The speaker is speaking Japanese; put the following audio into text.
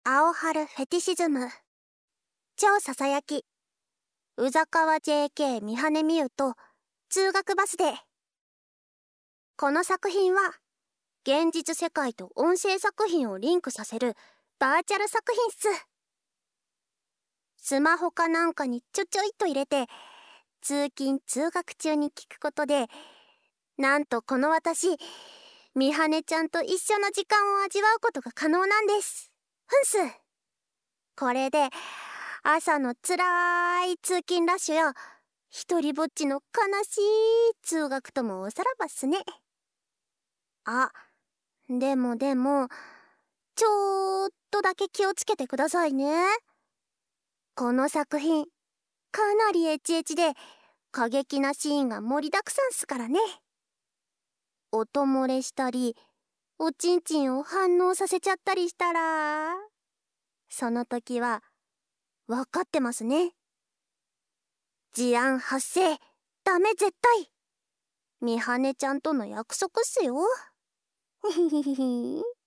青春フェティシズム超ささやき宇佐川 JK 三羽美優と通学バスで。この作品は現実世界と音声作品をリンクさせるバーチャル作品っす。スマホかなんかにちょちょいっと入れて通勤通学中に聞くことで、なんとこの私三羽ちゃんと一緒の時間を味わうことが可能なんです。ふんす。これで朝のつらい通勤ラッシュや一人ぼっちの悲しい通学ともおさらばっすね。あ、でもちょっとだけ気をつけてくださいね。この作品かなりエチエチで過激なシーンが盛りだくさんっすからね。音漏れしたりおちんちんを反応させちゃったりしたら、その時は分かってますね。事案発生ダメ絶対。三羽ちゃんとの約束っすよ。ひひひひ。